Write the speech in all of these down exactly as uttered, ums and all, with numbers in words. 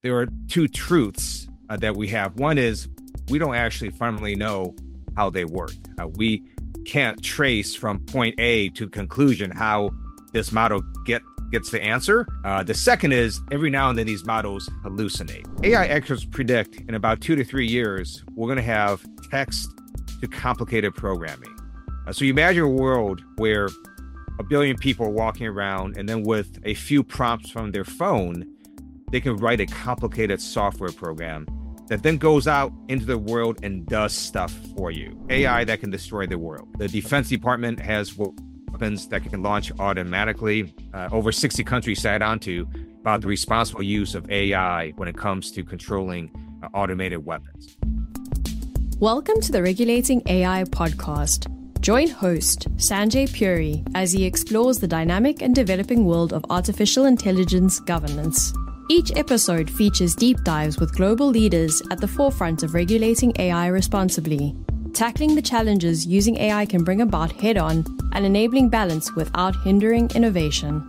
there are two truths uh, that we have. One is we don't actually fundamentally know how they work. Uh, we can't trace from point A to conclusion how this model get gets the answer. Uh, the second is every now and then these models hallucinate. A I experts predict in about two to three years, we're going to have text to complicated programming. Uh, so you imagine a world where a billion people are walking around and then with a few prompts from their phone, they can write a complicated software program that then goes out into the world and does stuff for you. A I that can destroy the world. The Defense Department has weapons that can launch automatically. Uh, over sixty countries sat onto about the responsible use of A I when it comes to controlling uh, automated weapons. Welcome to the Regulating A I podcast. Join host Sanjay Puri as he explores the dynamic and developing world of artificial intelligence governance. Each episode features deep dives with global leaders at the forefront of regulating A I responsibly, tackling the challenges using A I can bring about head-on and enabling balance without hindering innovation.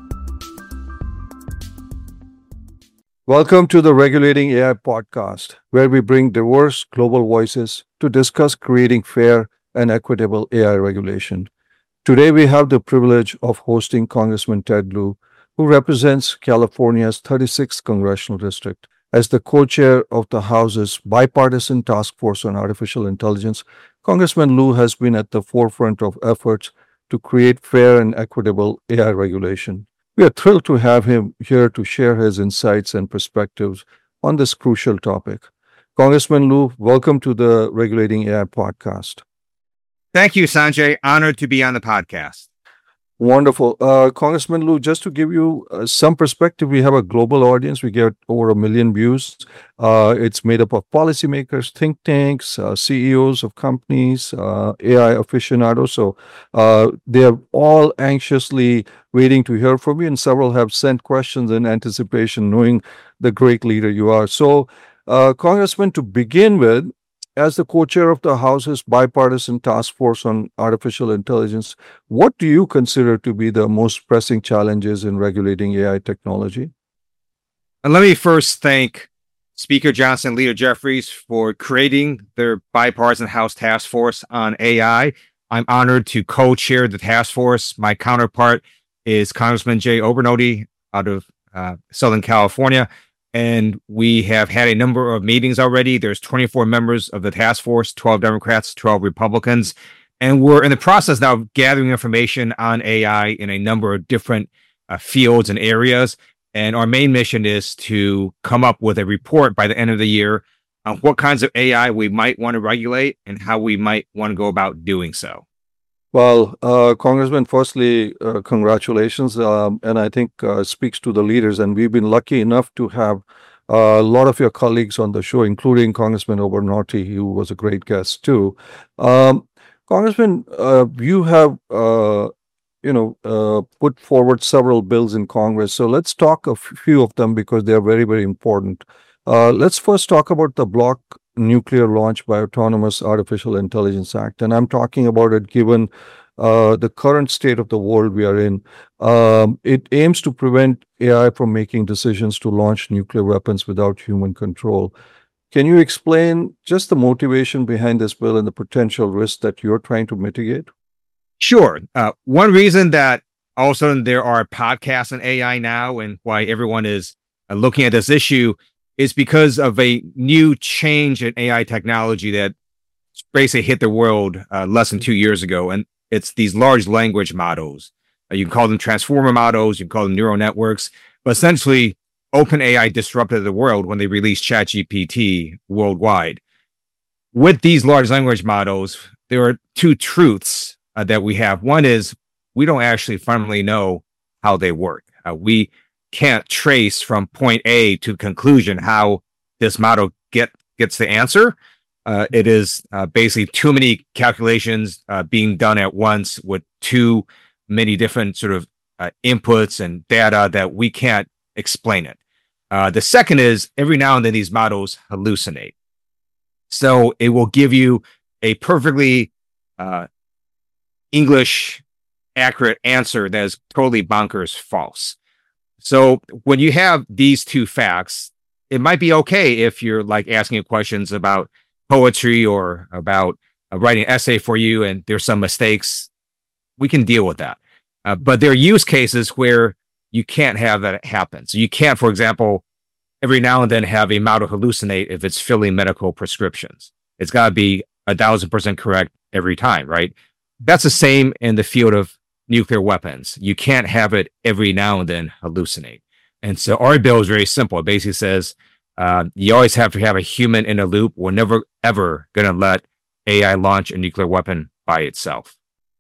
Welcome to the Regulating A I podcast, where we bring diverse global voices to discuss creating fair and equitable A I regulation. Today, we have the privilege of hosting Congressman Ted Lieu, who represents California's thirty-sixth Congressional District. As the co-chair of the House's Bipartisan Task Force on Artificial Intelligence, Congressman Lieu has been at the forefront of efforts to create fair and equitable A I regulation. We are thrilled to have him here to share his insights and perspectives on this crucial topic. Congressman Lieu, welcome to the Regulating A I podcast. Thank you, Sanjay. Honored to be on the podcast. Wonderful. Uh, Congressman Lieu, just to give you uh, some perspective, we have a global audience. We get over a million views. Uh, it's made up of policymakers, think tanks, uh, C E Os of companies, uh, A I aficionados. So uh, they're all anxiously waiting to hear from you, and several have sent questions in anticipation, knowing the great leader you are. So, uh, Congressman, to begin with, as the co-chair of the House's Bipartisan Task Force on Artificial Intelligence, what do you consider to be the most pressing challenges in regulating A I technology? And let me first thank Speaker Johnson and Leader Jeffries for creating their Bipartisan House Task Force on A I. I'm honored to co-chair the task force. My counterpart is Congressman Jay Obernolte out of uh, Southern California. And we have had a number of meetings already. There's twenty-four members of the task force, twelve Democrats, twelve Republicans. And we're in the process now of gathering information on A I in a number of different uh, fields and areas. And our main mission is to come up with a report by the end of the year on what kinds of A I we might want to regulate and how we might want to go about doing so. Well, uh, Congressman, firstly, uh, congratulations. Um, and I think uh, speaks to the leaders. And we've been lucky enough to have uh, a lot of your colleagues on the show, including Congressman Obernolte, who was a great guest too. Um, Congressman, uh, you have, uh, you know, uh, put forward several bills in Congress. So let's talk a few of them because they are very, very important. Uh, let's first talk about the Block Nuclear Launch by Autonomous Artificial Intelligence Act. And I'm talking about it given uh, the current state of the world we are in. Um, it aims to prevent A I from making decisions to launch nuclear weapons without human control. Can you explain just the motivation behind this bill and the potential risks that you're trying to mitigate? Sure. Uh, one reason that all of a sudden there are podcasts on A I now and why everyone is uh, looking at this issue is because of a new change in A I technology that basically hit the world uh, less than two years ago. And it's these large language models. Uh, you can call them transformer models, you can call them neural networks, but essentially OpenAI disrupted the world when they released ChatGPT worldwide. With these large language models, there are two truths uh, that we have. One is we don't actually fundamentally know how they work. Uh, we can't trace from point A to conclusion how this model get gets the answer. Uh, it is uh, basically too many calculations uh, being done at once with too many different sort of uh, inputs and data that we can't explain it. Uh, the second is every now and then these models hallucinate. So it will give you a perfectly uh, English accurate answer that is totally bonkers false. So when you have these two facts, it might be okay if you're like asking questions about poetry or about uh, writing an essay for you and there's some mistakes. We can deal with that. Uh, but there are use cases where you can't have that happen. So you can't, for example, every now and then have a model hallucinate if it's filling medical prescriptions. It's got to be a thousand percent correct every time, right? That's the same in the field of nuclear weapons. You can't have it every now and then hallucinate. And so our bill is very simple. It basically says uh, you always have to have a human in a loop. We're never, ever going to let A I launch a nuclear weapon by itself.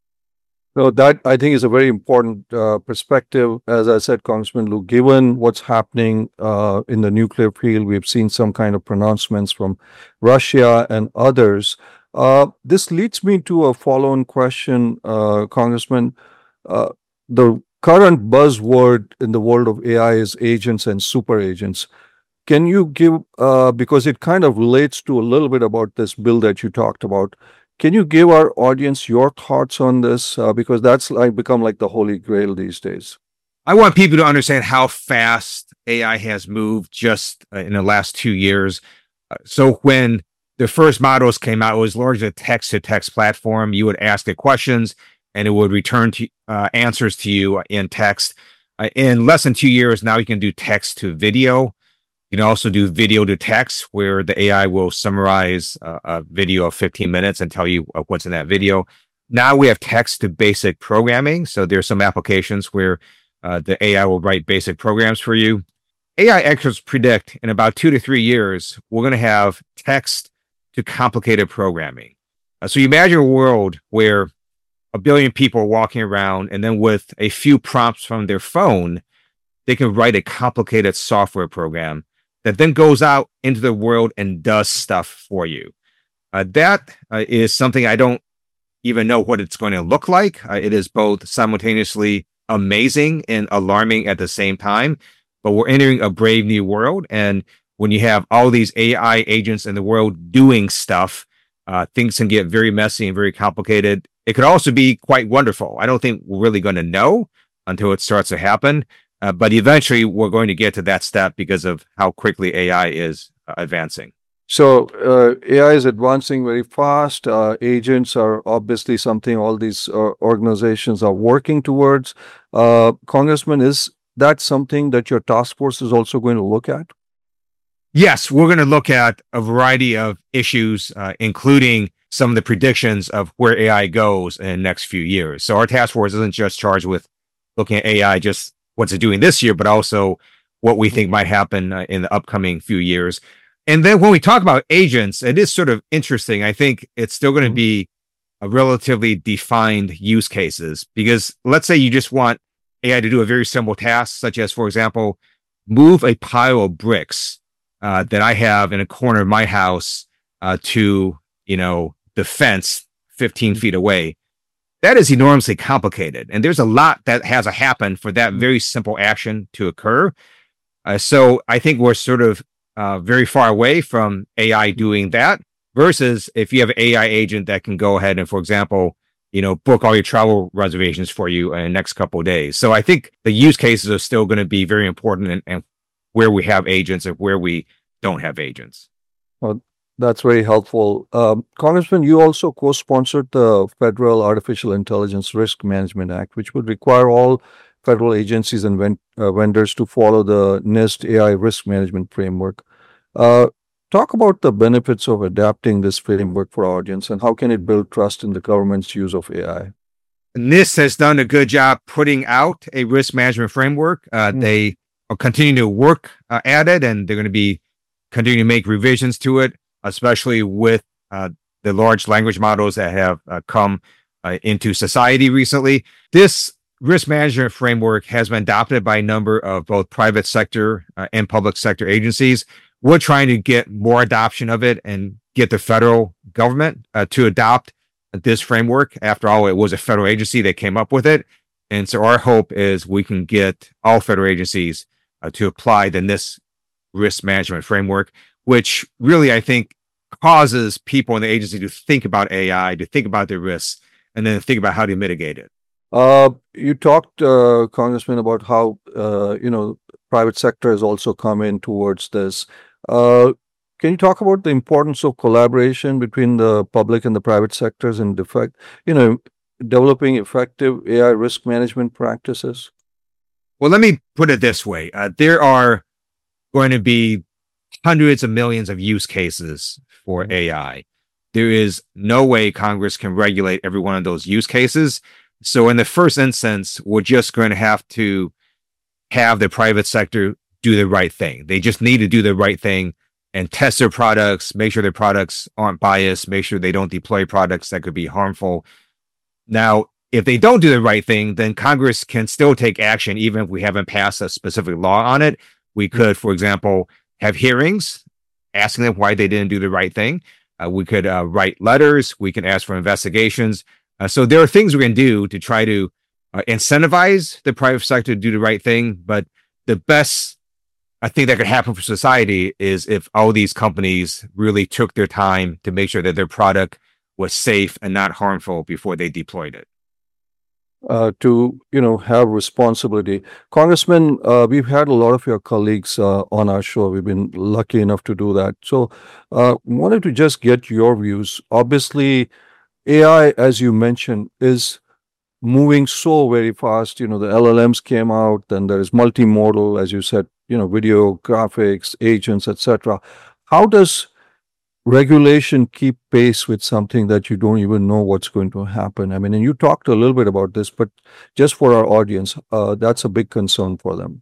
So that, I think, is a very important uh, perspective. As I said, Congressman Liu, given what's happening uh, in the nuclear field, we've seen some kind of pronouncements from Russia and others. Uh, this leads me to a follow-on question, uh, Congressman. Uh, the current buzzword in the world of A I is agents and super agents. Can you give, uh, because it kind of relates to a little bit about this bill that you talked about, can you give our audience your thoughts on this? Uh, because that's like become like the holy grail these days. I want people to understand how fast A I has moved just uh, in the last two years. Uh, so when the first models came out, it was largely a text-to-text platform. You would ask it questions, and it would return to uh, answers to you in text. Uh, in less than two years, now you can do text to video. You can also do video to text, where the A I will summarize uh, a video of fifteen minutes and tell you what's in that video. Now we have text to basic programming. So there's some applications where uh, the A I will write basic programs for you. A I experts predict in about two to three years, we're going to have text to complicated programming. Uh, so you imagine a world where a billion people are walking around, and then with a few prompts from their phone, they can write a complicated software program that then goes out into the world and does stuff for you. Uh, that uh, is something I don't even know what it's going to look like. Uh, it is both simultaneously amazing and alarming at the same time, but we're entering a brave new world. And when you have all these A I agents in the world doing stuff, uh, things can get very messy and very complicated. It could also be quite wonderful. I don't think we're really going to know until it starts to happen. Uh, but eventually, we're going to get to that step because of how quickly A I is uh, advancing. So uh, A I is advancing very fast. Uh, agents are obviously something all these uh, organizations are working towards. Uh, Congressman, is that something that your task force is also going to look at? Yes, we're going to look at a variety of issues, uh, including some of the predictions of where A I goes in the next few years. So our task force isn't just charged with looking at A I just what's it doing this year, but also what we think might happen uh, in the upcoming few years. And then when we talk about agents, it is sort of interesting. I think it's still going to be a relatively defined use cases, because let's say you just want A I to do a very simple task, such as, for example, move a pile of bricks uh, that I have in a corner of my house uh, to, you know, the fence fifteen feet away. That is enormously complicated. And there's a lot that has to happen for that very simple action to occur. Uh, so I think we're sort of uh, very far away from A I doing that, versus if you have an A I agent that can go ahead and, for example, you know, book all your travel reservations for you in the next couple of days. So I think the use cases are still going to be very important, and, and where we have agents and where we don't have agents. Well, that's very helpful. Um, Congressman, you also co-sponsored the Federal Artificial Intelligence Risk Management Act, which would require all federal agencies and ven- uh, vendors to follow the NIST A I risk management framework. Uh, talk about the benefits of adapting this framework for our audience, and how can it build trust in the government's use of A I? NIST has done a good job putting out a risk management framework. Uh, mm. They are continuing to work uh, at it, and they're going to be continuing to make revisions to it, especially with uh, the large language models that have uh, come uh, into society recently. This risk management framework has been adopted by a number of both private sector uh, and public sector agencies. We're trying to get more adoption of it and get the federal government uh, to adopt this framework. After all, it was a federal agency that came up with it. And so our hope is we can get all federal agencies uh, to apply the NIST risk management framework, which really, I think, causes people in the agency to think about A I, to think about their risks, and then think about how to mitigate it. Uh, you talked, uh, Congressman, about how, uh, you know, private sector has also come in towards this. Uh, can you talk about the importance of collaboration between the public and the private sectors in defect, you know, developing effective A I risk management practices? Well, let me put it this way. Uh, there are going to be hundreds of millions of use cases for A I. There is no way Congress can regulate every one of those use cases. So in the first instance, we're just going to have to have the private sector do the right thing. They just need to do the right thing and test their products, make sure their products aren't biased, make sure they don't deploy products that could be harmful. Now, if they don't do the right thing, then Congress can still take action, even if we haven't passed a specific law on it. We could, for example, have hearings asking them why they didn't do the right thing. Uh, we could uh, write letters. We can ask for investigations. Uh, so there are things we can do to try to uh, incentivize the private sector to do the right thing. But the best I think that could happen for society is if all these companies really took their time to make sure that their product was safe and not harmful before they deployed it. Uh, to, you know, have responsibility. Congressman, uh, we've had a lot of your colleagues uh, on our show. We've been lucky enough to do that. So uh, wanted to just get your views. Obviously, A I, as you mentioned, is moving so very fast. You know, the L L Ms came out, and there is multimodal, as you said, you know, video, graphics, agents, et cetera. How does regulation keep pace with something that you don't even know what's going to happen? I mean, and you talked a little bit about this, but just for our audience, uh, that's a big concern for them.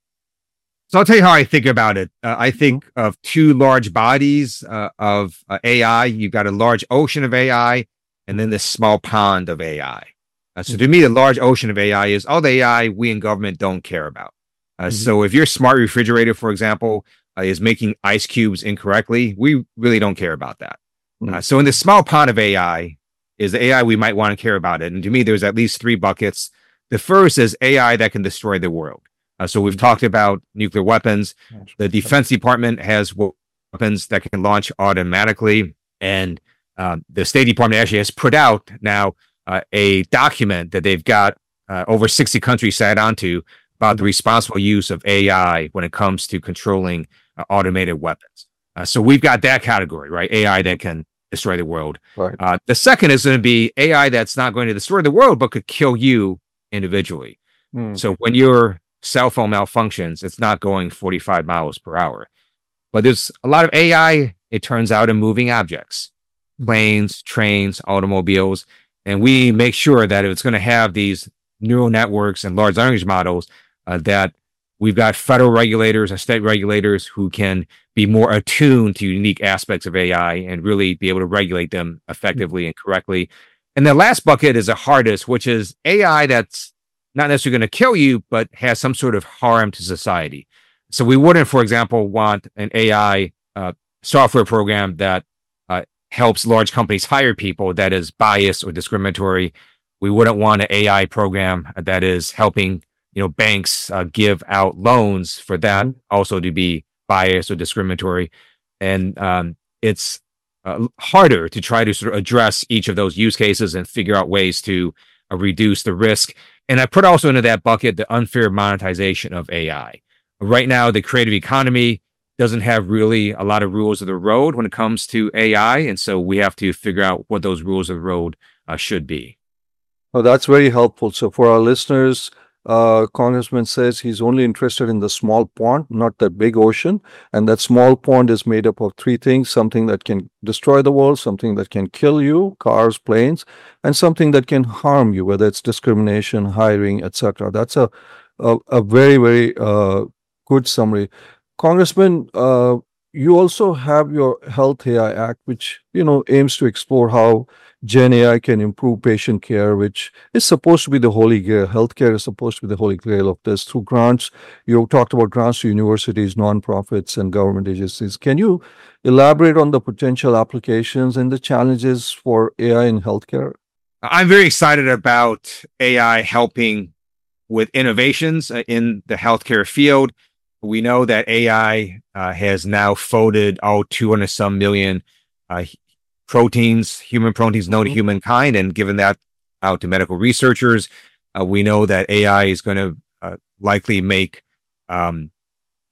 So I'll tell you how I think about it. Uh, I think mm-hmm. of two large bodies uh, of uh, A I. You've got a large ocean of A I, and then this small pond of A I. Uh, so to me, the large ocean of A I is all the A I we in government don't care about. Uh, mm-hmm. So if your smart refrigerator, for example, uh, is making ice cubes incorrectly, we really don't care about that. Mm-hmm. Uh, so in the small pond of A I is the A I we might want to care about it. And to me, there's at least three buckets. The first is A I that can destroy the world. Uh, so we've mm-hmm. talked about nuclear weapons. The Defense Department has weapons that can launch automatically. And uh, the State Department actually has put out now uh, a document that they've got uh, over sixty countries signed onto about the responsible use of A I when it comes to controlling uh, automated weapons. Uh, so we've got that category, right? A I that can destroy the world. Right. Uh, the second is going to be A I that's not going to destroy the world, but could kill you individually. Mm. So when your cell phone malfunctions, it's not going forty-five miles per hour. But there's a lot of A I, it turns out, in moving objects, planes, trains, automobiles. And we make sure that if it's going to have these neural networks and large language models, uh, that we've got federal regulators and state regulators who can be more attuned to unique aspects of A I and really be able to regulate them effectively and correctly. And the last bucket is the hardest, which is A I that's not necessarily going to kill you, but has some sort of harm to society. So we wouldn't, for example, want an A I uh, software program that uh, helps large companies hire people that is biased or discriminatory. We wouldn't want an A I program that is helping, you know, banks uh, give out loans for that also to be biased or discriminatory. And um, it's uh, harder to try to sort of address each of those use cases and figure out ways to uh, reduce the risk. And I put also into that bucket the unfair monetization of A I. Right now, the creative economy doesn't have really a lot of rules of the road when it comes to A I. And so we have to figure out what those rules of the road uh, should be. Well, that's very helpful. So for our listeners, uh, Congressman says he's only interested in the small pond, not the big ocean. And that small pond is made up of three things: something that can destroy the world, something that can kill you, cars, planes, and something that can harm you, whether it's discrimination, hiring, et cetera. That's a, a, a very, very uh, good summary. Congressman, uh, you also have your Health A I Act, which, you know, aims to explore how Gen A I can improve patient care, which is supposed to be the holy grail. Healthcare is supposed to be the holy grail of this through grants. You talked about grants to universities, nonprofits, and government agencies. Can you elaborate on the potential applications and the challenges for A I in healthcare? I'm very excited about A I helping with innovations in the healthcare field. We know that A I uh, has now folded all two hundred some million uh, proteins, human proteins known to humankind, and given that out to medical researchers. Uh, we know that A I is going to uh, likely make um,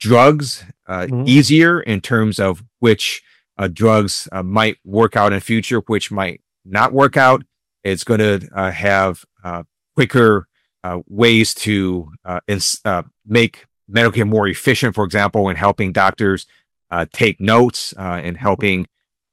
drugs uh, Mhm. easier in terms of which uh, drugs uh, might work out in the future, which might not work out. It's going to uh, have uh, quicker uh, ways to uh, ins- uh, make medical care more efficient, for example, in helping doctors uh, take notes uh, and helping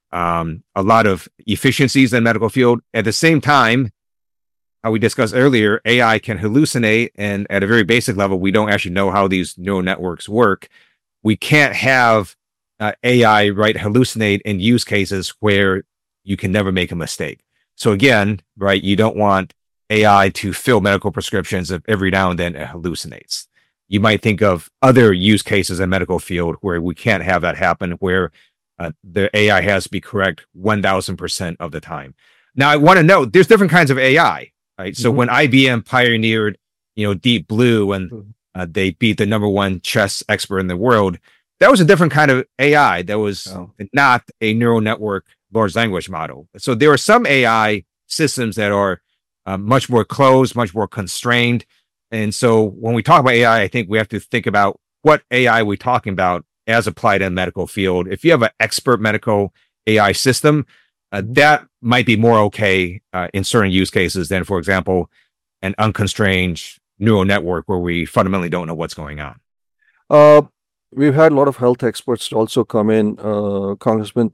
um, a lot of efficiencies in the medical field. At the same time, how we discussed earlier, A I can hallucinate, and at a very basic level, we don't actually know how these neural networks work. We can't have uh, A I right hallucinate in use cases where you can never make a mistake. So again, right, you don't want A I to fill medical prescriptions if every now and then it hallucinates. You might think of other use cases in medical field where we can't have that happen, where uh, the A I has to be correct one thousand percent of the time. Now, I want to note there's different kinds of A I. Right. So Mhm. when I B M pioneered, you know, Deep Blue and uh, they beat the number one chess expert in the world, that was a different kind of A I. That was Oh. not a neural network large language model. So there are some A I systems that are uh, much more closed, much more constrained. And so when we talk about A I, I think we have to think about what A I we're talking about as applied in the medical field. If you have an expert medical A I system, Uh, that might be more okay uh, in certain use cases than, for example, an unconstrained neural network where we fundamentally don't know what's going on. Uh, we've had a lot of health experts also come in, uh, Congressman.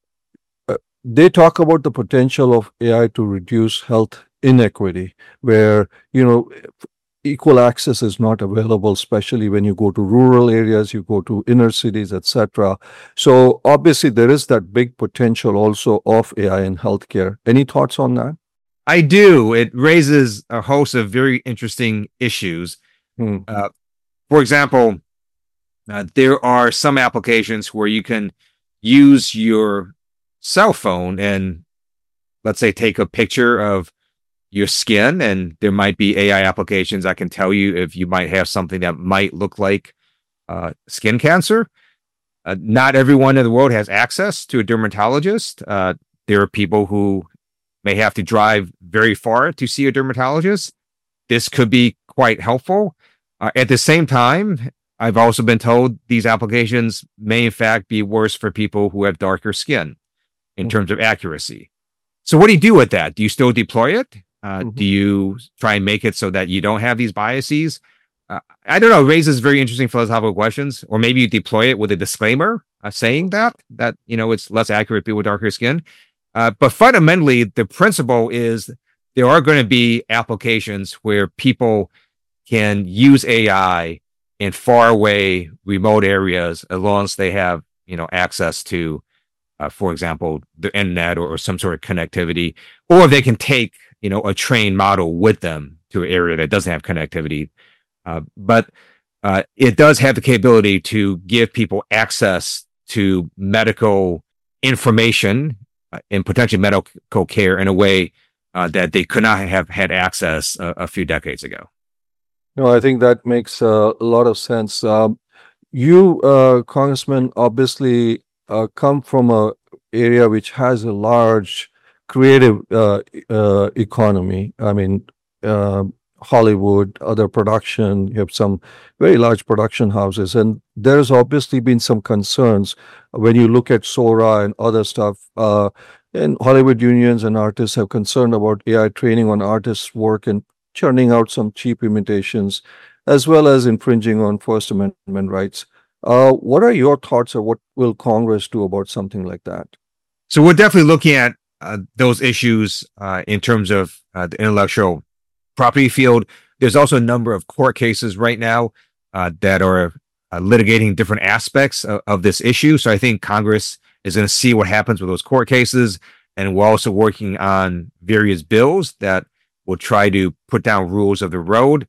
Uh, they talk about the potential of A I to reduce health inequity, where, you know, equal access is not available, especially when you go to rural areas, you go to inner cities, et cetera. So obviously there is that big potential also of A I in healthcare. Any thoughts on that? I do. It raises a host of very interesting issues. Hmm. Uh, for example, uh, there are some applications where you can use your cell phone and, let's say, take a picture of your skin, and there might be A I applications that can tell you if you might have something that might look like uh, skin cancer. Uh, not everyone in the world has access to a dermatologist. Uh, there are people who may have to drive very far to see a dermatologist. This could be quite helpful. Uh, at the same time, I've also been told these applications may in fact be worse for people who have darker skin in Mhm. terms of accuracy. So what do you do with that? Do you still deploy it? Uh, Mhm. Do you try and make it so that you don't have these biases? Uh, I don't know. It raises very interesting philosophical questions. Or maybe you deploy it with a disclaimer uh, saying that, that, you know, it's less accurate people with darker skin. Uh, but fundamentally, the principle is there are going to be applications where people can use A I in far away remote areas as long as they have, you know, access to, uh, for example, the internet or, or some sort of connectivity, or they can take, you know, a trained model with them to an area that doesn't have connectivity. Uh, but uh, it does have the capability to give people access to medical information uh, and potentially medical care in a way uh, that they could not have had access a, a few decades ago. No, I think that makes uh, a lot of sense. Um, you, uh, Congressman, obviously uh, come from a area which has a large creative uh, uh, economy. I mean, uh, Hollywood, other production, you have some very large production houses, and there's obviously been some concerns when you look at Sora and other stuff. Uh, and Hollywood unions and artists have concern about A I training on artists' work and churning out some cheap imitations, as well as infringing on First Amendment rights. Uh, what are your thoughts, or what will Congress do about something like that? So we're definitely looking at uh, those issues uh, in terms of uh, the intellectual property field. There's also a number of court cases right now uh, that are uh, litigating different aspects of, of this issue. So I think Congress is going to see what happens with those court cases. And we're also working on various bills that will try to put down rules of the road.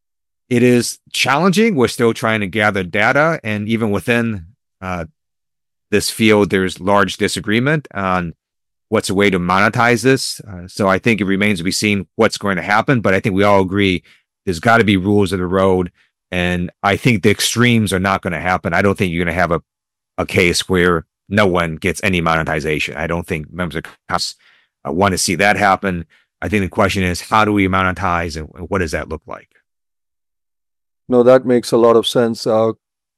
It is challenging. We're still trying to gather data. And even within uh, this field, there's large disagreement on what's a way to monetize this. Uh, so I think it remains to be seen what's going to happen. But I think we all agree there's got to be rules of the road. And I think the extremes are not going to happen. I don't think you're going to have a, a case where no one gets any monetization. I don't think members of Congress uh, want to see that happen. I think the question is, how do we monetize, and what does that look like? No, that makes a lot of sense. Uh,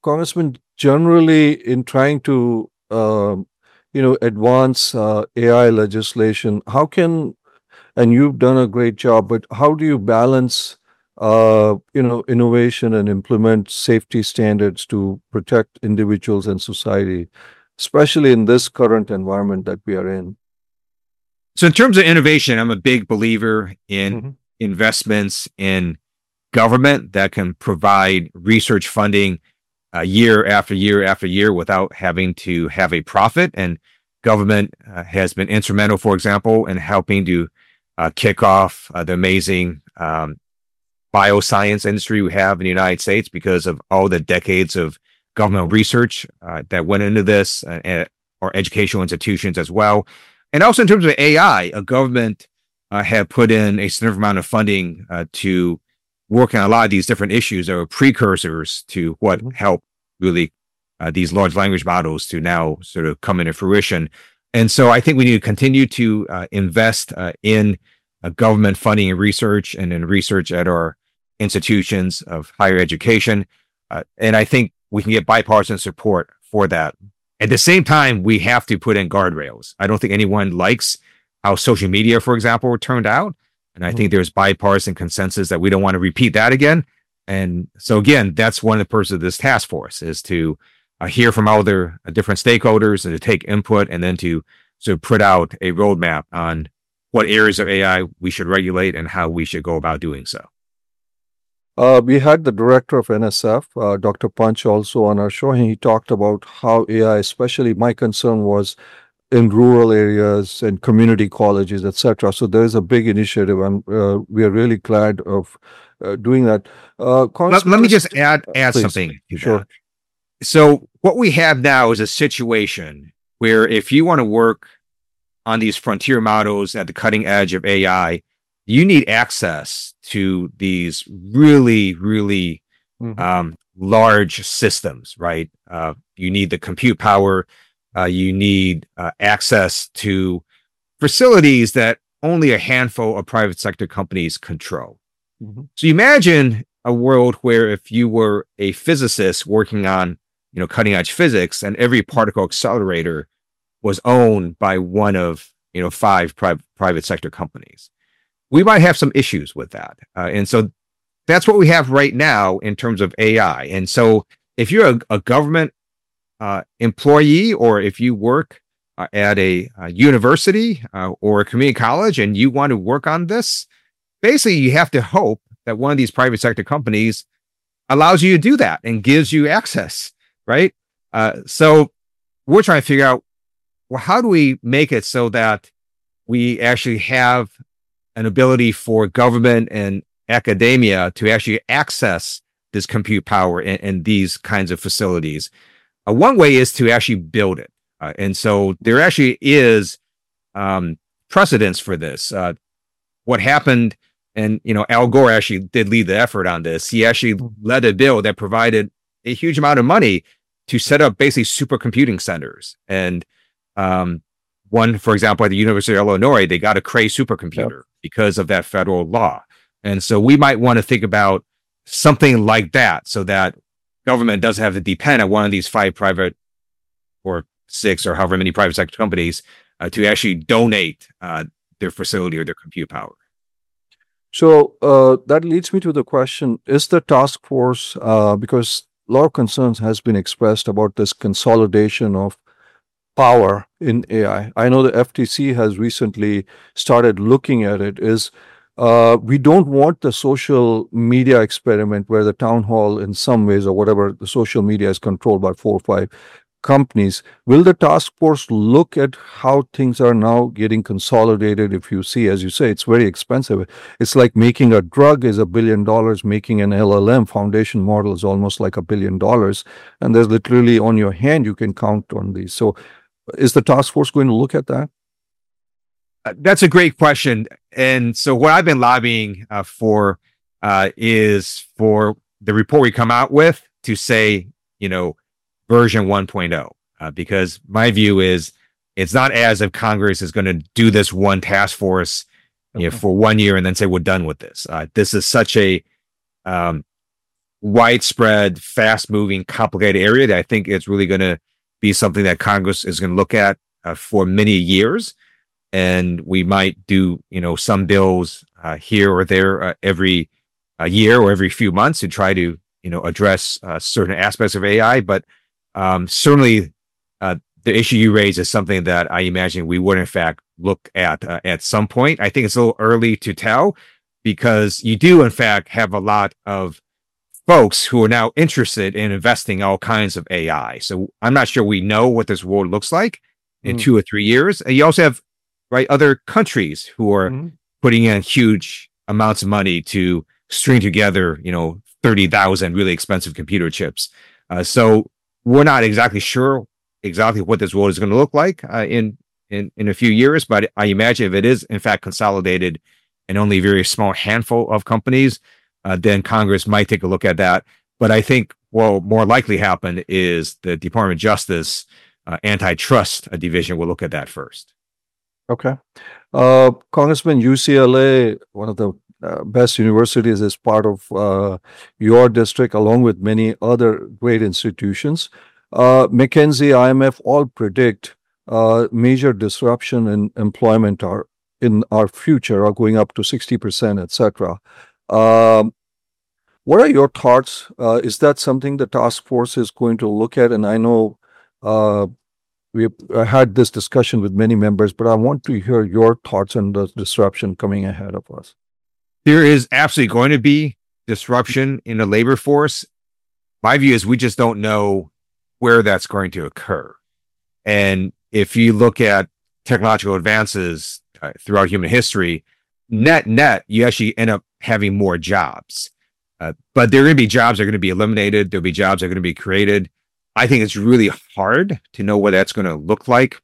Congressman, generally in trying to, um, you know, advance uh, A I legislation, how can, and you've done a great job, but how do you balance, uh, you know, innovation and implement safety standards to protect individuals and society, especially in this current environment that we are in? So in terms of innovation, I'm a big believer in Mm-hmm. investments in government that can provide research funding uh, year after year after year without having to have a profit. And government uh, has been instrumental, for example, in helping to uh, kick off uh, the amazing um, bioscience industry we have in the United States because of all the decades of governmental research uh, that went into this, uh, or educational institutions as well. And also in terms of A I, a government uh, have put in a significant amount of funding uh, to work on a lot of these different issues that are precursors to what Mm-hmm. help really uh, these large language models to now sort of come into fruition. And so I think we need to continue to uh, invest uh, in uh, government funding and research and in research at our institutions of higher education. Uh, and I think we can get bipartisan support for that. At the same time, we have to put in guardrails. I don't think anyone likes how social media, for example, turned out. And I Mm-hmm. think there's bipartisan consensus that we don't want to repeat that again. And so again, that's one of the purposes of this task force is to uh, hear from all their uh, different stakeholders and to take input and then to sort of put out a roadmap on what areas of A I we should regulate and how we should go about doing so. Uh, we had the director of N S F, uh, Doctor Punch, also on our show, and he talked about how A I, especially my concern was in rural areas and community colleges, et cetera. So there is a big initiative, and uh, we are really glad of uh, doing that. Uh, Let, let me just add add Please. something to Sure. that. So what we have now is a situation where if you want to work on these frontier models at the cutting edge of A I, you need access to these really, really Mhm. um, large systems, right? Uh, you need the compute power. Uh, you need uh, access to facilities that only a handful of private sector companies control. Mhm. So you imagine a world where if you were a physicist working on, you know, cutting edge physics and every particle accelerator was owned by one of, you know, five pri- private sector companies, we might have some issues with that. Uh, and so that's what we have right now in terms of A I. And so if you're a, a government uh, employee, or if you work uh, at a, a university uh, or a community college and you want to work on this, basically you have to hope that one of these private sector companies allows you to do that and gives you access, right? Uh, so we're trying to figure out, well, how do we make it so that we actually have an ability for government and academia to actually access this compute power and, and these kinds of facilities? Uh, one way is to actually build it. Uh, and so there actually is um, precedence for this. Uh, what happened, and you know, Al Gore actually did lead the effort on this. He actually led a bill that provided a huge amount of money to set up basically supercomputing centers. And um, one, for example, at the University of Illinois, they got a Cray supercomputer yep. because of that federal law. And so we might want to think about something like that so that government doesn't have to depend on one of these five private or six or however many private sector companies uh, to actually donate uh, their facility or their compute power. So uh, that leads me to the question, is the task force, uh, because a lot of concerns has been expressed about this consolidation of power in A I. I know the F T C has recently started looking at it, is uh, we don't want the social media experiment where the town hall in some ways or whatever, the social media is controlled by four or five companies. Will the task force look at how things are now getting consolidated? If you see, as you say, it's very expensive. It's like making a drug is a billion dollars, making an L L M foundation model is almost like a billion dollars. And there's literally on your hand, you can count on these. So is the task force going to look at that? Uh, that's a great question. And so what I've been lobbying uh, for uh, is for the report we come out with to say, you know, version one point oh, uh, because my view is it's not as if Congress is going to do this one task force you know, for one year and then say we're done with this. Uh, this is such a um, widespread, fast-moving, complicated area that I think is really going to be something that Congress is going to look at uh, for many years. And we might do, you know, some bills uh, here or there uh, every uh, year or every few months to try to, you know, address uh, certain aspects of A I. But um, certainly uh, the issue you raise is something that I imagine we would, in fact, look at uh, at some point. I think it's a little early to tell because you do, in fact, have a lot of folks who are now interested in investing in all kinds of A I. So I'm not sure we know what this world looks like in mm. two or three years. And you also have, right, other countries who are mm. putting in huge amounts of money to string together, you know, thirty thousand really expensive computer chips. Uh, so we're not exactly sure exactly what this world is going to look like uh, in, in, in a few years. But I imagine if it is, in fact, consolidated in only a very small handful of companies, Uh, then Congress might take a look at that. But I think what will more likely happen is the Department of Justice uh, antitrust uh, division will look at that first. Okay. Uh, Congressman, U C L A, one of the uh, best universities, is part of uh, your district, along with many other great institutions. Uh, McKinsey, I M F all predict uh, major disruption in employment are in our future are going up to sixty percent, et cetera. Um, what are your thoughts? Uh, is that something the task force is going to look at? And I know uh, we've had this discussion with many members, but I want to hear your thoughts on the disruption coming ahead of us. There is absolutely going to be disruption in the labor force. My view is we just don't know where that's going to occur. And if you look at technological advances uh, throughout human history, net, net, you actually end up having more jobs. Uh, but there are going to be jobs that are going to be eliminated. There'll be jobs that are going to be created. I think it's really hard to know what that's going to look like.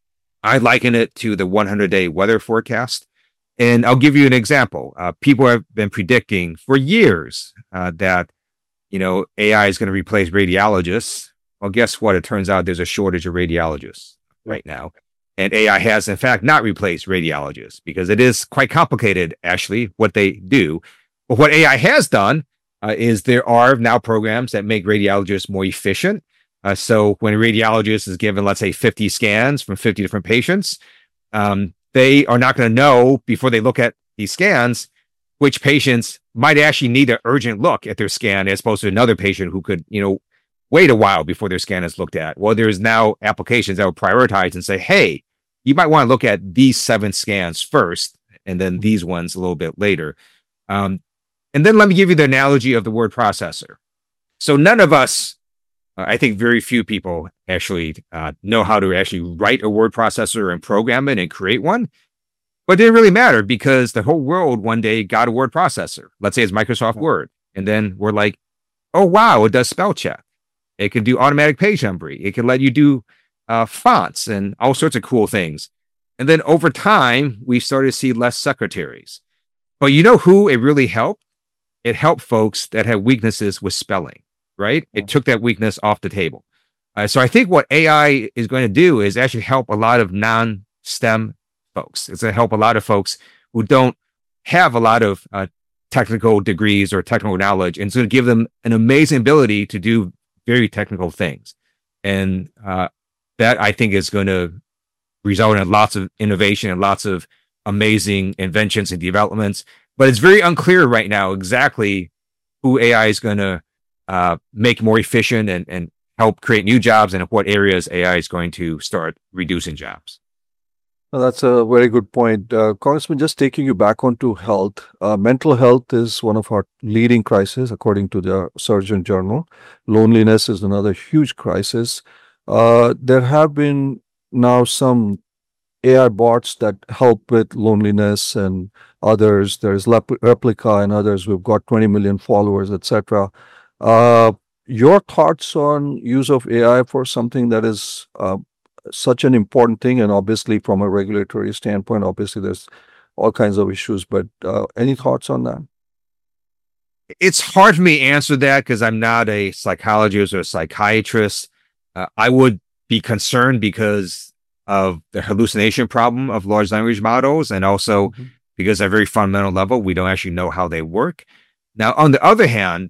I liken it to the hundred-day weather forecast. And I'll give you an example. Uh, people have been predicting for years uh, that, you know, A I is going to replace radiologists. Well, guess what? It turns out there's a shortage of radiologists right now. And A I has, in fact, not replaced radiologists because it is quite complicated, actually, what they do. But what A I has done uh, is there are now programs that make radiologists more efficient. Uh, so when a radiologist is given, let's say, fifty scans from fifty different patients, um, they are not going to know before they look at these scans which patients might actually need an urgent look at their scan as opposed to another patient who could, you know, wait a while before their scan is looked at. Well, there's now applications that will prioritize and say, hey, you might want to look at these seven scans first, and then these ones a little bit later. Um, and then let me give you the analogy of the word processor. So none of us, uh, I think very few people actually uh, know how to actually write a word processor and program it and create one. But it didn't really matter because the whole world one day got a word processor. Let's say it's Microsoft Word. And then we're like, oh, wow, it does spell check. It can do automatic page numbering. It can let you do uh, fonts and all sorts of cool things. And then over time, we started to see less secretaries. But you know who it really helped? It helped folks that had weaknesses with spelling, right? It took that weakness off the table. Uh, so I think what A I is going to do is actually help a lot of non-STEM folks. It's going to help a lot of folks who don't have a lot of uh, technical degrees or technical knowledge. And it's going to give them an amazing ability to do very technical things. And uh, that, I think, is going to result in lots of innovation and lots of amazing inventions and developments. But it's very unclear right now exactly who A I is going to uh, make more efficient and, and help create new jobs, and in what areas A I is going to start reducing jobs. Well, that's a very good point. Uh, Congressman, just taking you back onto health, uh, mental health is one of our leading crises, according to the Surgeon General. Loneliness is another huge crisis. Uh, there have been now some A I bots that help with loneliness and others. There's Lep- Replica and others. We've got twenty million followers, et cetera. Uh, your thoughts on use of A I for something that is uh, such an important thing, and obviously from a regulatory standpoint, obviously there's all kinds of issues, but uh, any thoughts on that? It's hard for me to answer that because I'm not a psychologist or a psychiatrist. Uh, I would be concerned because of the hallucination problem of large language models, and also mm-hmm. because at a very fundamental level, we don't actually know how they work. Now, on the other hand,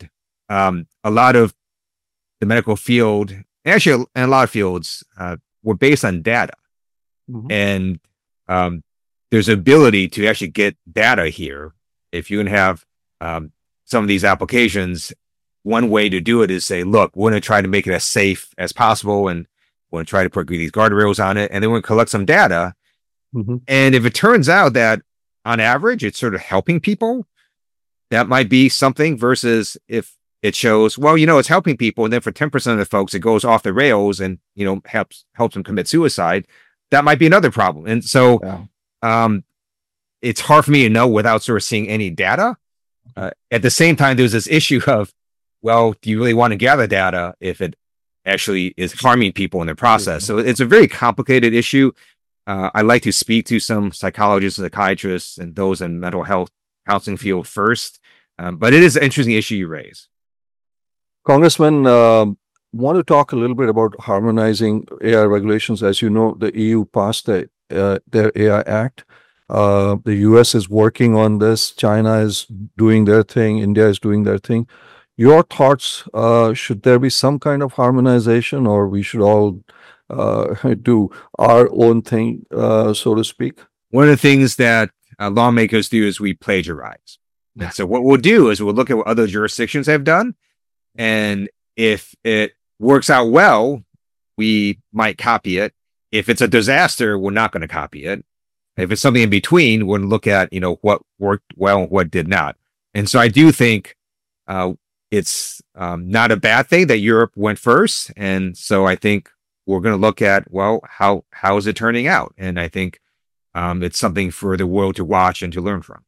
um, a lot of the medical field, actually, in a lot of fields, uh, were based on data. Mm-hmm. And um, there's ability to actually get data here. If you can have um, some of these applications, one way to do it is say, look, we're going to try to make it as safe as possible, and we're going to try to put these guardrails on it, and then we're going to collect some data. Mm-hmm. And if it turns out that on average, it's sort of helping people, that might be something, versus if it shows, well, you know, it's helping people, and then for ten percent of the folks, it goes off the rails and, you know, helps helps them commit suicide, that might be another problem. And so yeah. um, it's hard for me to know without sort of seeing any data. Uh, at the same time, there's this issue of, well, do you really want to gather data if it actually is harming people in the process? Mm-hmm. So it's a very complicated issue. Uh, I like to speak to some psychologists, psychiatrists, and those in mental health counseling field first. Um, but it is an interesting issue you raise. Congressman, uh, want to talk a little bit about harmonizing A I regulations. As you know, the E U passed the, uh, their A I Act. Uh, the U S is working on this. China is doing their thing. India is doing their thing. Your thoughts, uh, should there be some kind of harmonization, or we should all uh, do our own thing, uh, so to speak? One of the things that uh, lawmakers do is we plagiarize. And so what we'll do is we'll look at what other jurisdictions have done. And if it works out well, we might copy it. If it's a disaster, we're not going to copy it. If it's something in between, we're going to look at, you know, what worked well and what did not. And so I do think uh, it's um, not a bad thing that Europe went first. And so I think we're going to look at, well, how how is it turning out? And I think um, it's something for the world to watch and to learn from.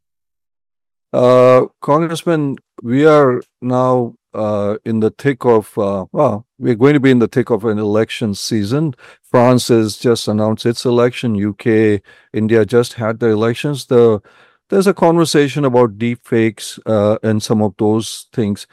Uh, Congressman, we are now uh, in the thick of, uh, well, we're going to be in the thick of an election season. France has just announced its election. U K, India just had their elections. The There's a conversation about deep fakes uh, and some of those things.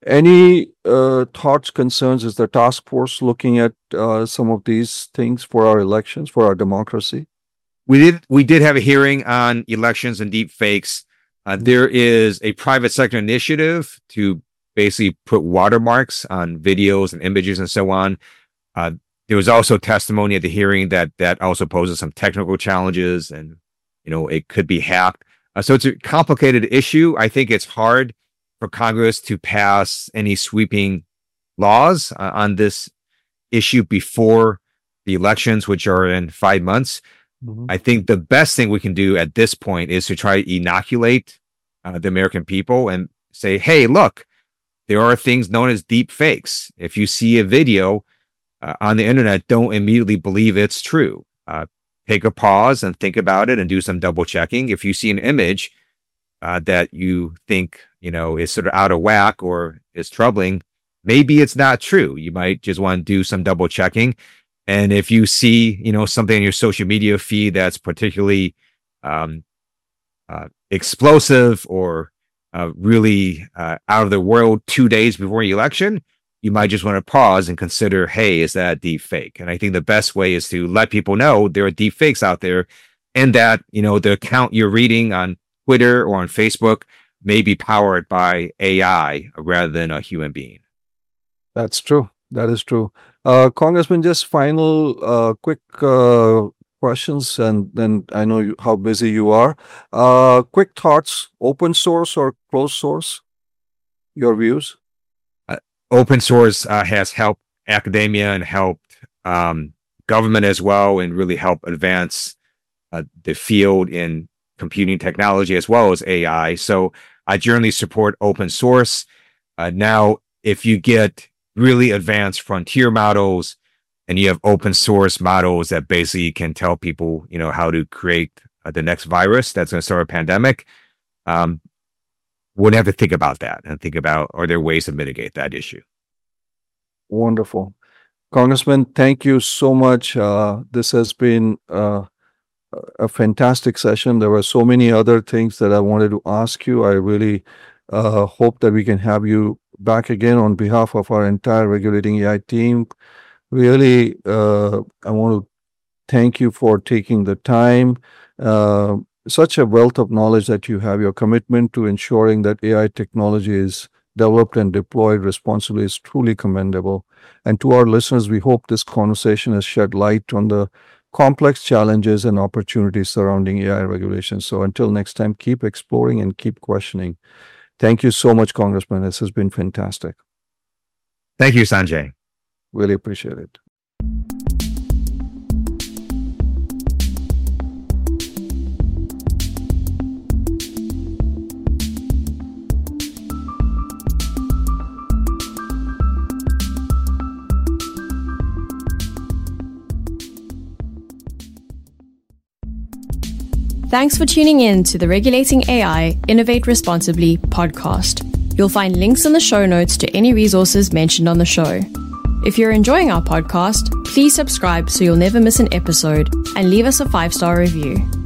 Any uh, thoughts, concerns? Is the task force looking at uh, some of these things for our elections, for our democracy? We did. We did have a hearing on elections and deep fakes. Uh, there is a private sector initiative to basically put watermarks on videos and images and so on. Uh, there was also testimony at the hearing that that also poses some technical challenges, and you know it could be hacked. Uh, so it's a complicated issue. I think it's hard for Congress to pass any sweeping laws uh, on this issue before the elections, which are in five months. Mm-hmm. I think the best thing we can do at this point is to try to inoculate uh, the American people and say, hey, look, there are things known as deep fakes. If you see a video uh, on the internet, don't immediately believe it's true. Uh, take a pause and think about it and do some double checking. If you see an image uh, that you think, you know, is sort of out of whack or is troubling, maybe it's not true. You might just want to do some double checking. And if you see, you know, something in your social media feed that's particularly um, uh, explosive or uh, really uh, out of the world two days before the election, you might just want to pause and consider, hey, is that a deep fake? And I think the best way is to let people know there are deep fakes out there, and that, you know, the account you're reading on Twitter or on Facebook may be powered by A I rather than a human being. That's true. That is true. Uh, Congressman, just final uh, quick uh, questions, and then I know you, how busy you are. Uh, quick thoughts, open source or closed source? Your views? Uh, open source uh, has helped academia and helped um, government as well, and really helped advance uh, the field in computing technology as well as A I. So I generally support open source. Uh, now, if you get really advanced frontier models and you have open source models that basically can tell people, you know, how to create uh, the next virus that's going to start a pandemic, um, we'll have to think about that and think about, are there ways to mitigate that issue? Wonderful. Congressman, thank you so much. Uh, this has been uh, a fantastic session. There were so many other things that I wanted to ask you. I really uh, hope that we can have you back again on behalf of our entire Regulating A I team. Really, uh, I want to thank you for taking the time. Uh, such a wealth of knowledge that you have, your commitment to ensuring that A I technology is developed and deployed responsibly is truly commendable. And to our listeners, we hope this conversation has shed light on the complex challenges and opportunities surrounding A I regulations. So until next time, keep exploring and keep questioning. Thank you so much, Congressman. This has been fantastic. Thank you, Sanjay. Really appreciate it. Thanks for tuning in to the Regulating A I, Innovate Responsibly podcast. You'll find links in the show notes to any resources mentioned on the show. If you're enjoying our podcast, please subscribe so you'll never miss an episode and leave us a five-star review.